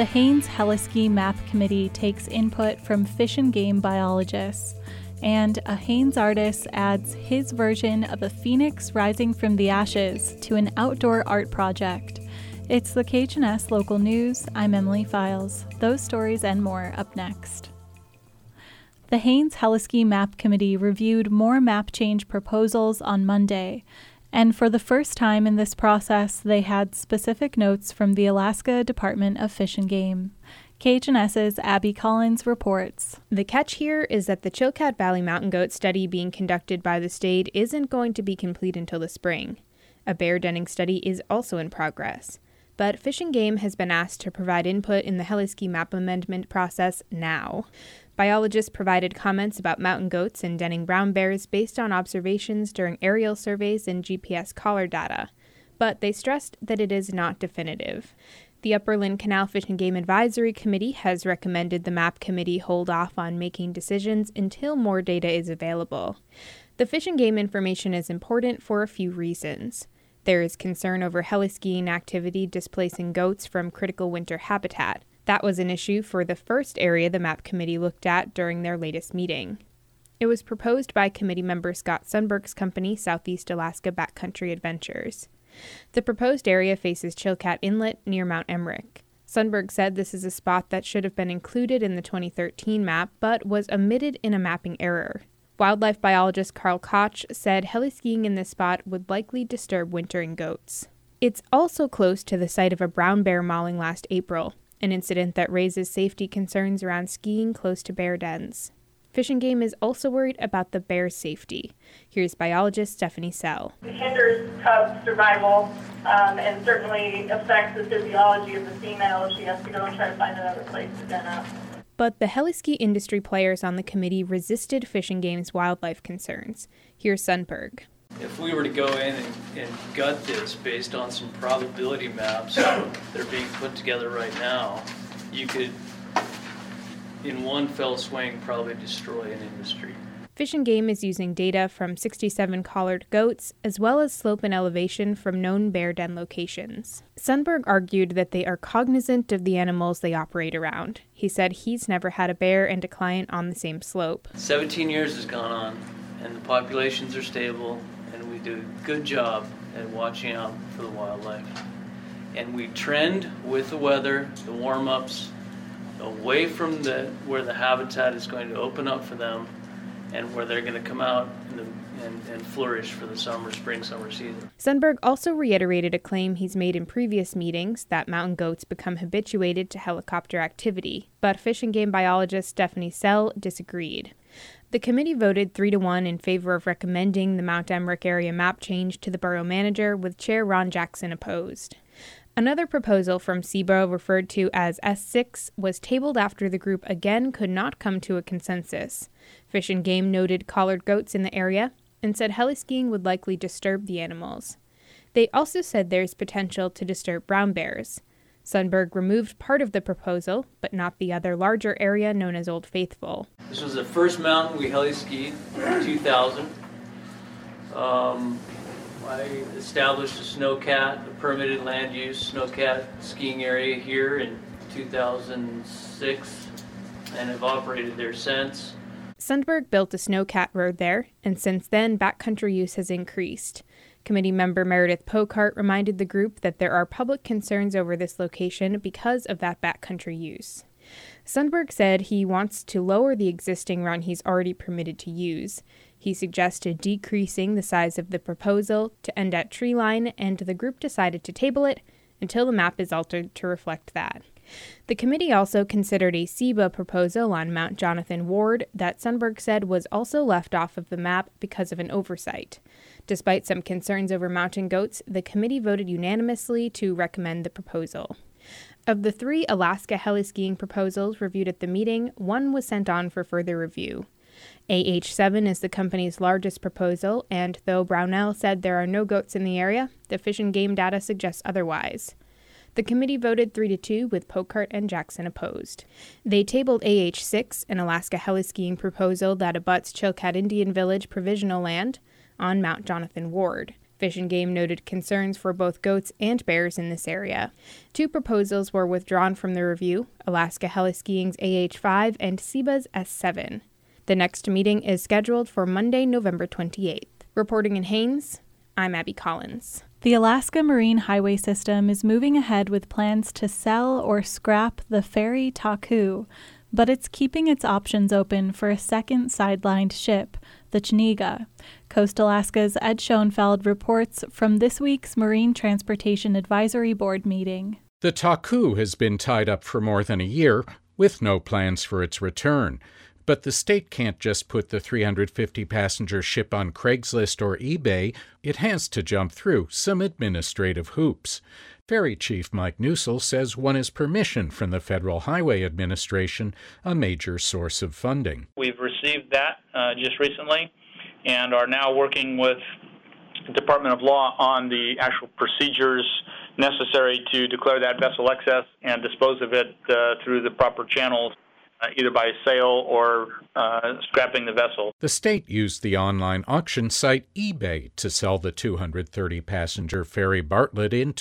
The Haines Heliski Map Committee takes input from fish and game biologists, and a Haines artist adds his version of a phoenix rising from the ashes to an outdoor art project. It's the KHNS Local News. I'm Emily Files. Those stories and more up next. The Haines Heliski Map Committee reviewed more map change proposals on Monday, and for the first time in this process, they had specific notes from the Alaska Department of Fish and Game. KHNS's Abby Collins reports. The catch here is that the Chilkat Valley mountain goat study being conducted by the state isn't going to be complete until the spring. A bear denning study is also in progress. But Fish and Game has been asked to provide input in the Heliski map amendment process now. Biologists provided comments about mountain goats and denning brown bears based on observations during aerial surveys and GPS collar data, but they stressed that it is not definitive. The Upper Lynn Canal Fish and Game Advisory Committee has recommended the map committee hold off on making decisions until more data is available. The fish and game information is important for a few reasons. There is concern over heliskiing activity displacing goats from critical winter habitat. That was an issue for the first area the map committee looked at during their latest meeting. It was proposed by committee member Scott Sundberg's company, Southeast Alaska Backcountry Adventures. The proposed area faces Chilkat Inlet near Mount Emmerich. Sundberg said this is a spot that should have been included in the 2013 map, but was omitted in a mapping error. Wildlife biologist Carl Koch said heliskiing in this spot would likely disturb wintering goats. It's also close to the site of a brown bear mauling last April, an incident that raises safety concerns around skiing close to bear dens. Fish and Game is also worried about the bear's safety. Here's biologist Stephanie Sell. It hinders cub survival and certainly affects the physiology of the female if she has to go and try to find another place to den up. But the heliski industry players on the committee resisted Fish and Game's wildlife concerns. Here's Sundberg. If we were to go in and gut this based on some probability maps that are being put together right now, you could, in one fell swing, probably destroy an industry. Fish and Game is using data from 67 collared goats, as well as slope and elevation from known bear den locations. Sundberg argued that they are cognizant of the animals they operate around. He said he's never had a bear and a client on the same slope. 17 years has gone on, and the populations are stable, and we do a good job at watching out for the wildlife. And we trend with the weather, the warm-ups, away from where the habitat is going to open up for them and where they're going to come out and flourish for the spring, summer season. Sundberg also reiterated a claim he's made in previous meetings that mountain goats become habituated to helicopter activity, but Fish and Game biologist Stephanie Sell disagreed. The committee voted 3-1 in favor of recommending the Mount Emmerich area map change to the borough manager, with Chair Ron Jackson opposed. Another proposal from CBORO, referred to as S6, was tabled after the group again could not come to a consensus. Fish and Game noted collared goats in the area and said heliskiing would likely disturb the animals. They also said there's potential to disturb brown bears. Sundberg removed part of the proposal, but not the other larger area known as Old Faithful. This was the first mountain we heliskied in 2000. I established a snowcat, a permitted land use snowcat skiing area here in 2006 and have operated there since. Sundberg built a snowcat road there, and since then, backcountry use has increased. Committee member Meredith Pocart reminded the group that there are public concerns over this location because of that backcountry use. Sundberg said he wants to lower the existing run he's already permitted to use. He suggested decreasing the size of the proposal to end at tree line, and the group decided to table it until the map is altered to reflect that. The committee also considered a CEBA proposal on Mount Jonathan Ward that Sundberg said was also left off of the map because of an oversight. Despite some concerns over mountain goats, the committee voted unanimously to recommend the proposal. Of the 3 Alaska heliskiing proposals reviewed at the meeting, 1 was sent on for further review. AH7 is the company's largest proposal, and though Brownell said there are no goats in the area, the Fish and Game data suggests otherwise. The committee voted 3-2 with Pocart and Jackson opposed. They tabled AH6, an Alaska heliskiing proposal that abuts Chilkat Indian Village provisional land on Mount Jonathan Ward. Fish and Game noted concerns for both goats and bears in this area. 2 proposals were withdrawn from the review, Alaska Heliskiing's AH-5 and SEBA's S-7. The next meeting is scheduled for Monday, November 28th. Reporting in Haines, I'm Abby Collins. The Alaska Marine Highway System is moving ahead with plans to sell or scrap the ferry Taku, but it's keeping its options open for a second sidelined ship, the Chuniga. Coast Alaska's Ed Schoenfeld reports from this week's Marine Transportation Advisory Board meeting. The Taku has been tied up for more than a year, with no plans for its return. But the state can't just put the 350-passenger ship on Craigslist or eBay. It has to jump through some administrative hoops. Ferry Chief Mike Newsell says one is permission from the Federal Highway Administration, a major source of funding. We've received that just recently and are now working with the Department of Law on the actual procedures necessary to declare that vessel excess and dispose of it through the proper channels, either by sale or scrapping the vessel. The state used the online auction site eBay to sell the 230-passenger ferry Bartlett in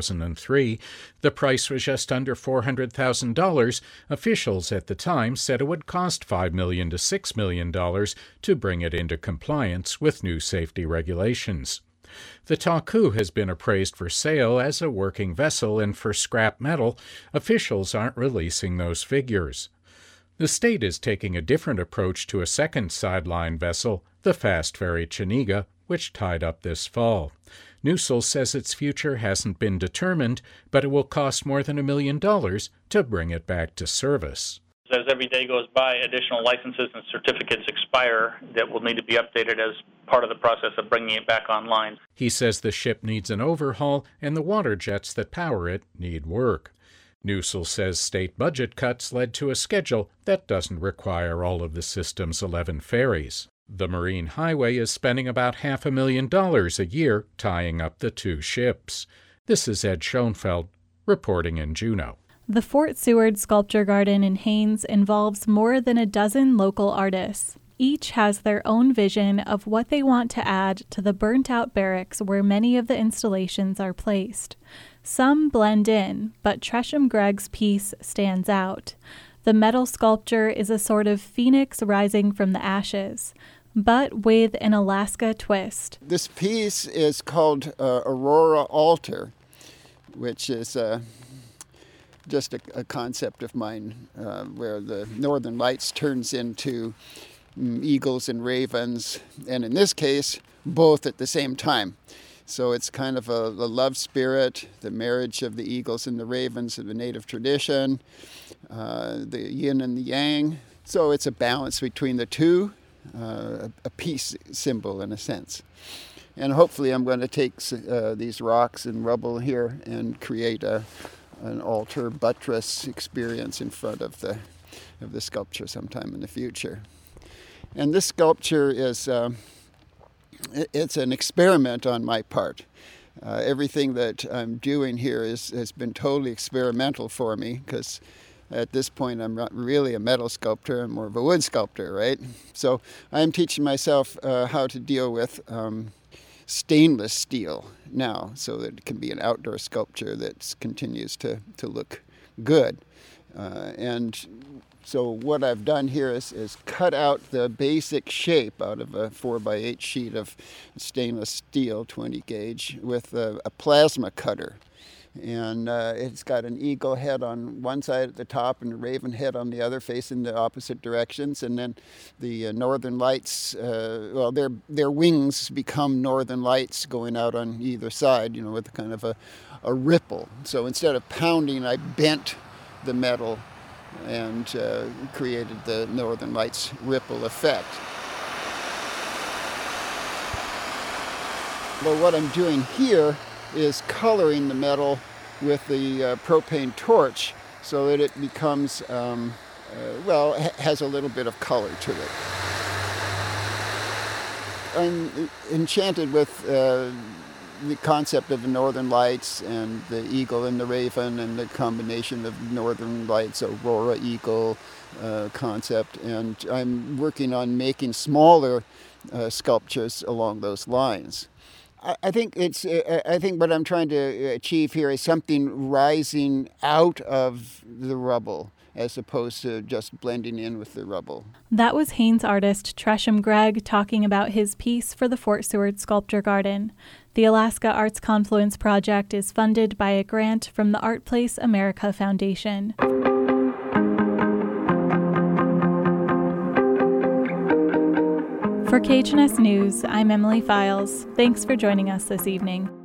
2003. The price was just under $400,000. Officials at the time said it would cost $5 million to $6 million to bring it into compliance with new safety regulations. The Taku has been appraised for sale as a working vessel and for scrap metal. Officials aren't releasing those figures. The state is taking a different approach to a second sideline vessel, the fast ferry Chuniga, which tied up this fall. Newsell says its future hasn't been determined, but it will cost more than $1 million to bring it back to service. As every day goes by, additional licenses and certificates expire that will need to be updated as part of the process of bringing it back online. He says the ship needs an overhaul and the water jets that power it need work. Newsell says state budget cuts led to a schedule that doesn't require all of the system's 11 ferries. The Marine Highway is spending about $500,000 a year tying up the 2 ships. This is Ed Schoenfeld, reporting in Juneau. The Fort Seward Sculpture Garden in Haines involves more than a dozen local artists. Each has their own vision of what they want to add to the burnt-out barracks where many of the installations are placed. Some blend in, but Tresham Gregg's piece stands out. The metal sculpture is a sort of phoenix rising from the ashes, but with an Alaska twist. This piece is called Aurora Altar, which is just a concept of mine where the Northern Lights turns into eagles and ravens, and in this case, both at the same time. So it's kind of a love spirit, the marriage of the eagles and the ravens of the native tradition, the yin and the yang. So it's a balance between the two, a peace symbol in a sense. And hopefully I'm going to take these rocks and rubble here and create an altar buttress experience in front of the sculpture sometime in the future. And this sculpture is it's an experiment on my part. Everything that I'm doing here has been totally experimental for me because at this point I'm not really a metal sculptor, I'm more of a wood sculptor, right? So I'm teaching myself how to deal with stainless steel now so that it can be an outdoor sculpture that continues to look good. And so what I've done here is cut out the basic shape out of a 4x8 sheet of stainless steel 20 gauge with a plasma cutter. And it's got an eagle head on one side at the top and a raven head on the other, facing the opposite directions. And then the northern lights, their wings become northern lights going out on either side, with kind of a ripple. So instead of pounding, I bent the metal and created the Northern Lights ripple effect. Well, what I'm doing here is coloring the metal with the propane torch so that it becomes, has a little bit of color to it. I'm enchanted with the concept of the Northern Lights and the eagle and the raven and the combination of Northern Lights, Aurora Eagle concept. And I'm working on making smaller sculptures along those lines. I think I think what I'm trying to achieve here is something rising out of the rubble, as opposed to just blending in with the rubble. That was Haines artist Tresham Gregg talking about his piece for the Fort Seward Sculpture Garden. The Alaska Arts Confluence Project is funded by a grant from the Art Place America Foundation. For KHNS News, I'm Emily Files. Thanks for joining us this evening.